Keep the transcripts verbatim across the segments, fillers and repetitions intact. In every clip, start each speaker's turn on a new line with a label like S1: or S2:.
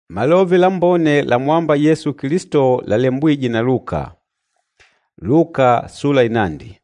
S1: Malovi lambone la mwamba Yesu Kristo lalembwiji na Luka. Luka sula inandi.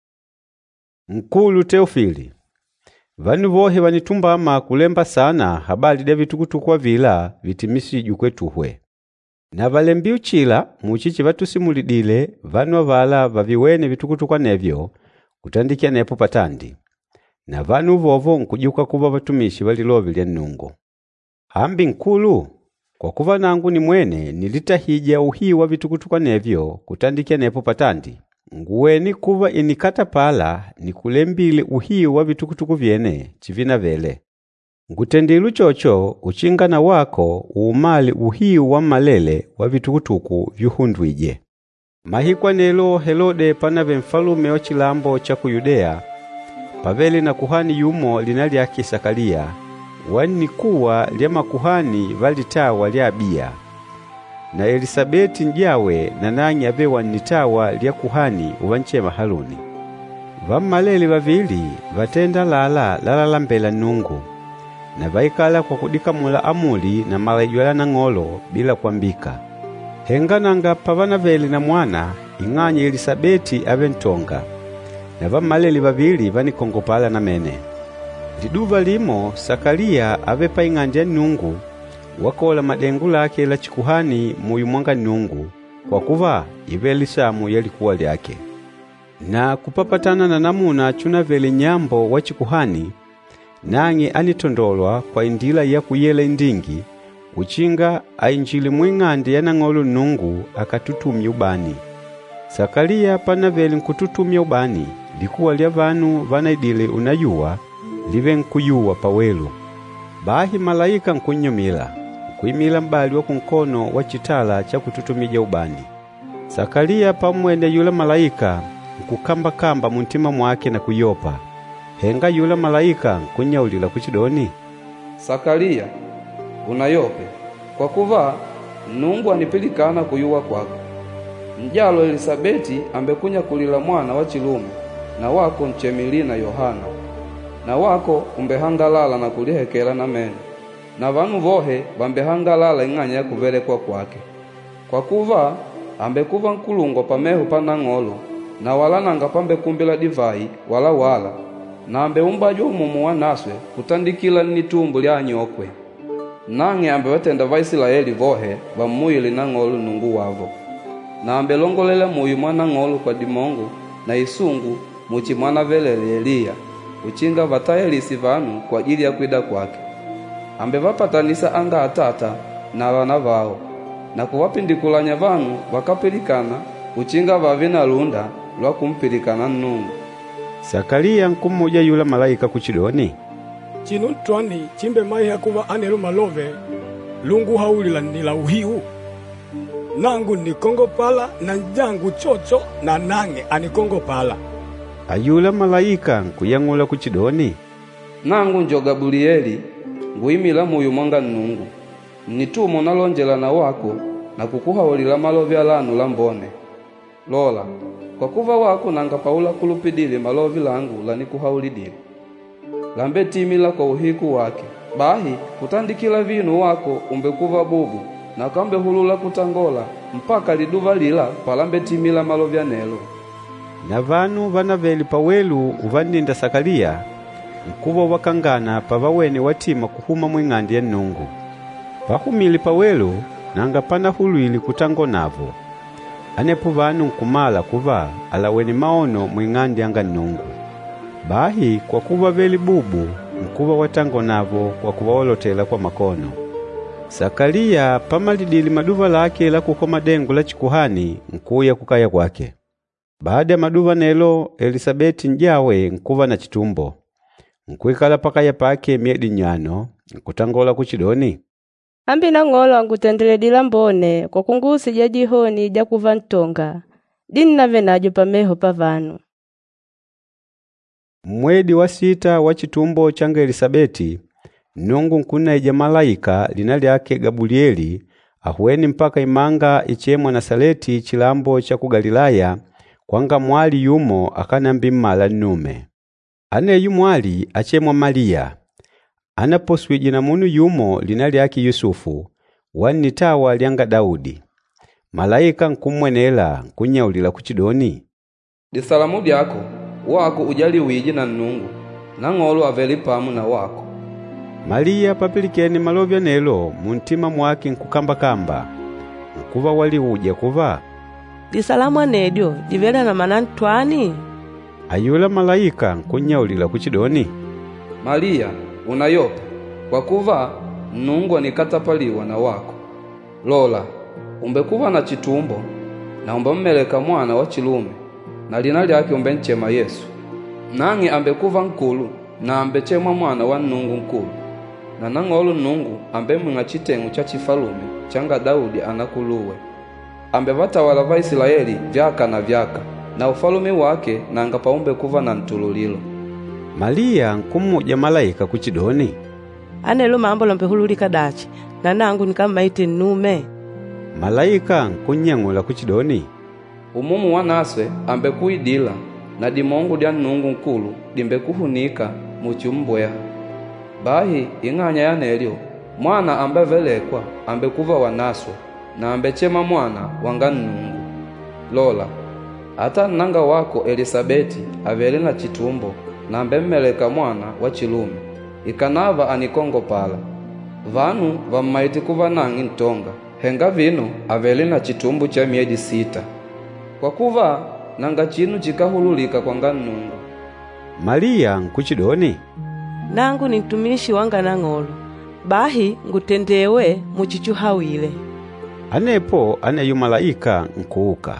S1: Mkulu Teofili. Vanu vohe vanitumbama kulemba sana habali de vitukutukwa vila vitimisi jukwetuhwe. Na valembi uchila muchichi vatusimulidile vanu avala vaviwene vitukutukwa nevyo kutandikia nepo patandi. Na vanu vovo nkujuka kuva vatumishi valilovi lya Nnungu. Hambi nkulu, kwa kuva nangu ni mwene nilitahija uhi wa vitukutukwa nevyo kutandikia nepo patandi. Nguweni kuva inikata pala nikulembile uhi wa vitukutuku vyene chivina vele. Ngutendilu chocho uchingana wako uumali uhi wa malele wa vitukutuku vyuhundwije. Mahikwa nelo Helode panave mfalume wa chilambo cha Yudea, paveli na kuhani yumo linali yake Sakalia, wani kuwa lya makuhani valitawa lya Abia. Na Elisabeti njawe na nanyi abe wanitawa lya kuhani uvanchema Haruni. Vamaleli vavili vatenda lala lala mbela Nnungu, na vaikala kwa kudikamula amuli na malajwala na ngolo bila kuambika. Hengananga pavana veli na mwana ing'anyi Elisabeti abe ntonga, na vamaleli vavili vanikongopala na mene. Liduva limo Sakalia abe pa ing'andya Nnungu, wakola madengu lake la chikuhani muyu mwanga Nnungu, kwa kuva Ibelisamu yalikuwa lyake. Na kupapatana na namuna chuna vele nyambo wa chikuhani, nange anitondolwa kwa indila ya kuyela indingi, uchinga ainjili mwing'andi ya nang'olo Nnungu akatutumia ubani. Sakalia pana vele nkututumia ubani, likuwa lya vanu vanaidile unayuwa, live nkuyuwa pawelu. Bahi malaika nkunyumila, nkuimila mbali wa kunkono wa chitala cha kututumija ubani. Sakalia pamwene yula malaika nkukamba kamba muntima mwake na kuyopa. Henga yula malaika nkunyaulila kuchidoni,
S2: Sakalia, unayope, kwa kuva Nnungu anipilikana kuyuwa kwako. Njalo Elisabeti ambekunya kulila mwana wa chilume, na wako nchemilina Yohana. Na wako umbehangalala na kulihekela na mene. Na vanu vohe vambehangalala ing'anya ya kuvelekwa kwake. Kwa kuva ambekuva nkulungo pamehu panang'olo, na wala nanga pambekumbila divai wala wala, na ambeumbajwa umumu wa naswe kutandikila nitumbu lya nyokwe. Nange ambewatenda Vaisilaeli vohe vamuyili na ng'olo Nnungu wavo. Na ambelongolela muyu mwana ng'olo kwa dimongo na isungu muchi mwana velele Eliya, uchinga vatayelisi vanu kwa ajili ya kwida kwake. Ambe vapatanisa anga atata na vana vao, na kuwapindikulanya vanu vakapilikana, uchinga vavina lunda lwa kumpilikana Nnungu.
S1: Sakalia nkumuja yula malaika kuchidoni,
S3: chinu ntwani chimbe maiha kuva anelu malove lungu haulila nila uhiu. Nangu nikongo pala na njangu chocho na nange anikongo pala.
S1: Ayula malaika nkuyangula kuchidoni,
S2: Nangu njo Gabrieli nguimila muyu mwanga Nnungu. Nitumo nalonjela na wako na kukuhawulila malovi alanu lambone. Lola, kwa kuva wako nanga paula kulupidili malovi langu lanikuhawulidili. Lambe timila kwa uhiku wake. Bahi kutandikila vinu wako umbekuva bubu, na kambe hulula kutangola mpaka liduva lila palambe timila malovi anelo.
S1: Na vanu vanaveli pawelu uvandinda Sakalia, nkuvo wakangana pavawene watima kuhuma mwing'andi ya Nnungu. Pahumili pawelu nanga pana hulwili kutango navo. Anepo vanu nkumala kuva alawene maono mwing'andi anga Nnungu. Bahi kwa kuva veli bubu nkuva watango navo kwa kuva olotela kwa makono. Sakalia pamalidili maduva lake la kukoma dengu la chikuhani nkuya kukaya kwake. Baada ya maduva nelo Elisabeti njawe nkuva na chitumbo. Nkuikala pakaya pake miedi nyano, nkutangola kuchidoni,
S4: Ambi na ng'olo angutendeledila mbone kwa kungusi jajihoni jakuva ntonga. Dini nave najo pameho pavanu.
S1: Mwedi wa sita wa chitumbo changa Elisabeti, Nnungu nkunaija malaika linali yake Gabrieli ahueni mpaka imanga ichemwa Nazareti chilambo cha ku Galilaya, kwanga mwali yumo akanambi mmala nnume. Ane yu mwali achemwa Maria. Anaposwiji na munu yumo linali yake Yusufu, wanitawa lyanga Daudi. Malaika nkumwenela kunyaulila kuchidoni,
S2: disalamu dyako wako ujali wiji na Nnungu, na ng'olo aveli pamu na wako.
S1: Malia papilikeni malovya nelo muntima mwake nkukamba-kamba, nkuva wali uja kuva,
S5: disalamu anedyo divela na manantwani.
S1: Ayula malaika nkunyaulila kuchidoni,
S2: Malia unayope, kwa kuva Nnungu anikatapaliwa na wako. Lola, umbekuva na chitumbo, na umbammeleka mwana wa chilume, na lina lyake umbenchema Yesu. Nangi ambekuva nkulu, na ambechema mwana wa Nnungu nkulu. Na nang'olo Nnungu ambemwinga chitengu cha chifalume changa Daudi anakuluwe. Ambevatawala va Israeli vyaka na vyaka, na ufalume wake nanga paumbe kuva na ntululilo.
S1: Malia nkumuja malaika kuchidoni,
S5: Anelo mambo lompehululika dachi, na nangu nikamaite nnume.
S1: Malaika nkunyang'ula kuchidoni,
S2: Umumu wanaswe ambekuidila, na dimongu dya Nnungu nkulu dimbekuhunika muchumbweha. Bahi ing'anya yanelyo, mwana ambevelekwa ambekuva wanaswe, na ambechema mwana wanga Nnungu. Lola, ata nanga wako Elisabeti avele na chitumbo, na ambemmeleka mwana wa chilume, ikanava anikongo pala. Vanu vammaiti kuva nangi ntonga, henga vino avele na chitumbu cha miedi sita. Kwa kuva nanga chinu chikahululika kwanga Nnungu.
S1: Malia nkuchidoni,
S5: Nangu ni mtumishi wanga na ng'olo, bahi ngutendewe muchichuhawile.
S1: Anepo aneyu malaika nkuuka.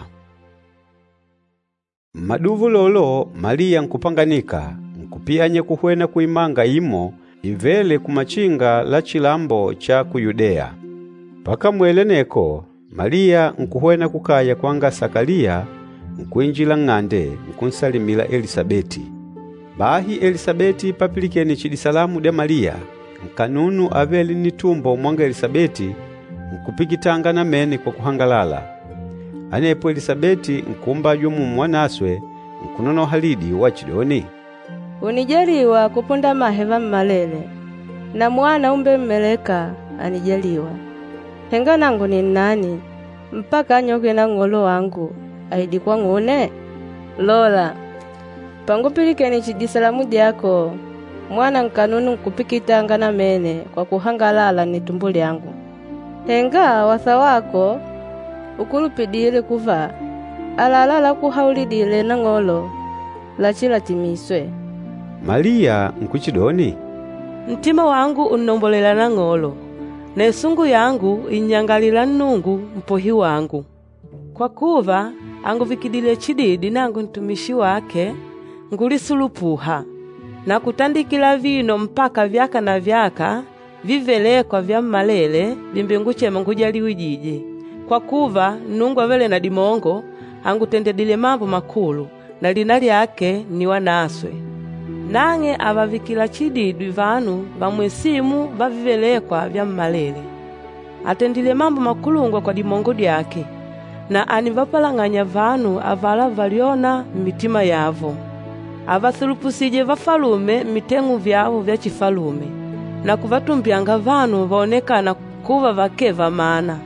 S1: Maduvu lolo Malia nkupanganika, nkupiyanye kuhwena kuimanga imo, ivele kumachinga la chilambo cha ku Yudea. Paka mweleneko, Malia nkuhwena kukaya kwanga Sakalia, nkuinjila ng'ande nkunsalimila Elisabeti. Bahi Elisabeti papilikeni chidisalamu de Malia, nkanunu aveli nitumbo mwanga Elisabeti, nkupikitanga na meni kwa kuhangalala. Anepo Elisabeti nkumba yumu mwanaswe, nkunono halidi wachidoni,
S4: Unijaliwa kupunda maheva mmalele, na mwana umbe mmeleka anijaliwa. Henga nangu ni nani, mpaka nyoke na ng'olo wangu, aidi kwa ngune? Lola, pangupilikeni chidisalamu dyako, mwana nkanunu nkupikitanga na mene kwa kuhangalala ni tumbo lyangu. Henga wasa wako, ukulupidile kuva, alalala kuhaulidile na ng'olo, lachila timiswe.
S1: Malia nkuchidoni,
S5: Ntima wangu unombolela na ng'olo, na esungu yangu inyangalila Nnungu mpohi wangu. Kwa kuva anguvikidile chididi nangu ntumishi wake, ngulisulupuha, na kutandikila vino mpaka vyaka na vyaka, vivelekwa vya mmalele, bimbenguchema ngujaliwi jiji. Kwa kuva Nnungu avele na dimongo, angutendedile mambo makulu, na lina lyake ni wanaswe. Nange avavikila chididi vanu vamwesimu vavivelekwa vya mmalele. Atendile mambo makulungwa kwa dimongo dyake, na anivapalang'anya vanu avala valiona mitima yavo. Avathulupusije vafalume mitengu vyavo vya chifalume, na kuvatumbyanga vanu vaonekana kuva vakeva mana.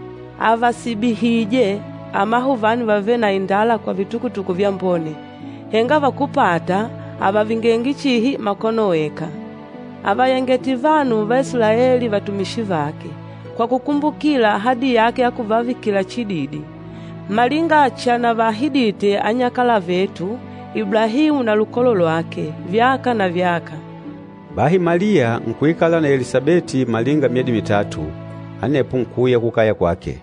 S5: Avasibihije amahu vanu vave na indala kwa vitukutuku vya mbone, henga vakupata avavingengi chihi makono weka. Avayengeti vanu va Israeli vatumishi vake, kwa kukumbukila ahadi yake ya kuvavikila chididi. Malinga achana vahidite anyakala vetu, Ibrahimu na lukolo lwake, vyaka na vyaka.
S1: Bahi Malia nkuikala na Elisabeti malinga miedi mitatu, anepo nkuya kukaya kwake.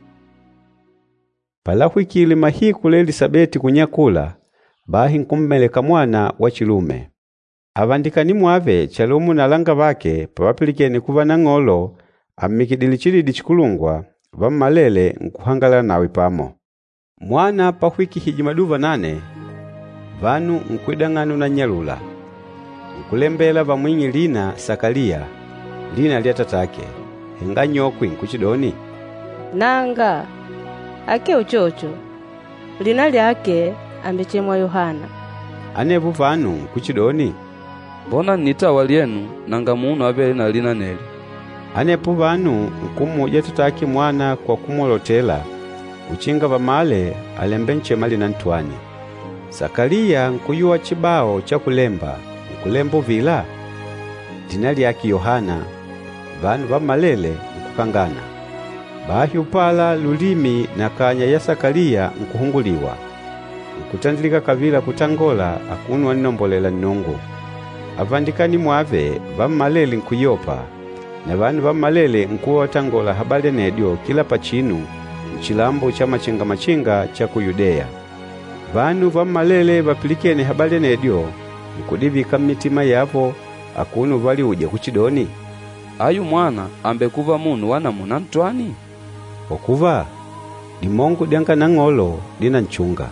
S1: Palahwikile mahiku le Elisabeti kunyakula, bahi nkummeleka mwana wa chilume. Avandikani mwave chalumu na langa vake papapilikeni kuva na ng'olo, amikidili chididi chikulungwa, vammalele nkuhangala nawe pamo. Mwana pahwiki hiji maduva nane, vanu nkwidang'anu na nyalula. Nkulembela vamwinyi lina Sakalia, lina lya tatake, henga nyokwi nkuchidoni,
S4: Nanga, ake uchocho, lina lyake ambechemwa Yohana.
S1: Anevu vanu nkuchidoni,
S2: Mbona nitawa lyenu nanga munu avele na lina neli.
S1: Anepo vanu nkumuja tataki mwana kwa kumolotela uchinga vamale alembe nchemali na ntwani. Sakalia nkuyua chibao cha kulemba nkulembo vila dina lyaki Yohana. Vanu vamalele nkukangana. Bahi upala lulimi na kanya ya Sakalia nkuhunguliwa. Nkutandilika kavila kutangola akunu waninombolela nnungu. Avandikani mwave vamalele nkuyopa. Na vanu vamalele nkuwa tangola habale nedyo kila pachinu mchilambo cha machinga machinga cha ku Yudea. Vanu vamalele vapilikene habale nedyo nkudivika mitima yavo akunu vali uje kuchidoni.
S2: Ayu mwana ambekuva munu wana muna ntwani?
S1: Okuva dimongo dyanga na ng'olo dina nchunga.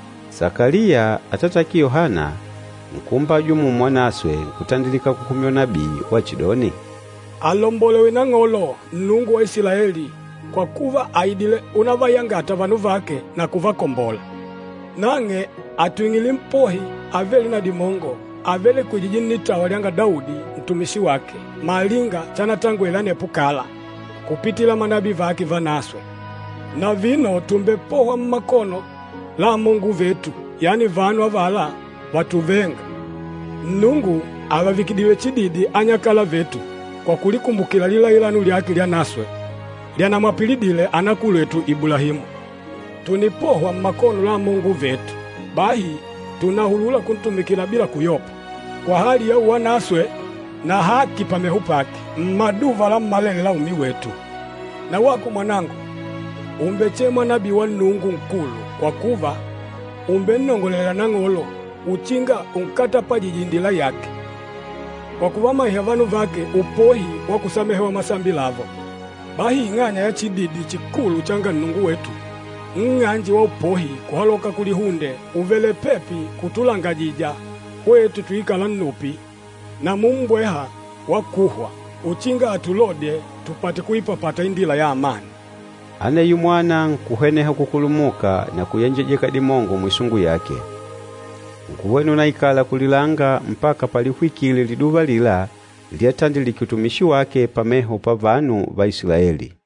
S1: Sakalia atataki Yohana nkumba jumu mwanaswe kutandilika kukumyo nabii wa chidoni.
S3: Alombolewe na ng'olo Nnungu wa Israeli, kwa kuva aidile unavayangata vanu vake na kuvakombola. Nange atwingili mpohi aveli na dimongo aveli kujijini nitawa lyanga Daudi mtumishi wake malinga chana tangu elane pukala kupitila manabi vaki vanaswe. Na vino tumbepohwa mmakono la Mungu vetu, yani vanu avala vatuvenga. Nnungu avavikidile chididi anyakala vetu kwa kulikumbukila lila ilanu lyaki lya naswe lya namwapilidile anakulu wetu Ibulahimu. Tunipohwa mmakono la Mungu vetu, bahi tunahulula kuntumikila bila kuyopa kwa hali ya uwa naswe na haki pamehupaki mmaduva la mmalele la umi wetu. Na wako mwanangu umbeche mwanabi wa Nnungu nkulu, kwa kuva umbe nnongolela na ng'olo uchinga unkata pajijindila yake. Kwa kuva mahiya vanu vake upohi wa kusamehewa masambi lavo. Bahi ing'anya ya chididi chikulu changa Nnungu wetu ng'anji wa upohi kuhaloka kulihunde uvele pepi kutulangajija kwetu tuikala nnupi na mumbweha wa kuhwa uchinga atulode tupate kuipapata indila ya amani.
S1: Ane yu mwana nkuheneha kukulumuka na kuyenjejeka dimongo mwisungu yake. Nkuwenu na ikala kulilanga mpaka palihwikile liduva lila liatandiliki utumishi wake pameho pa vanu va Israeli.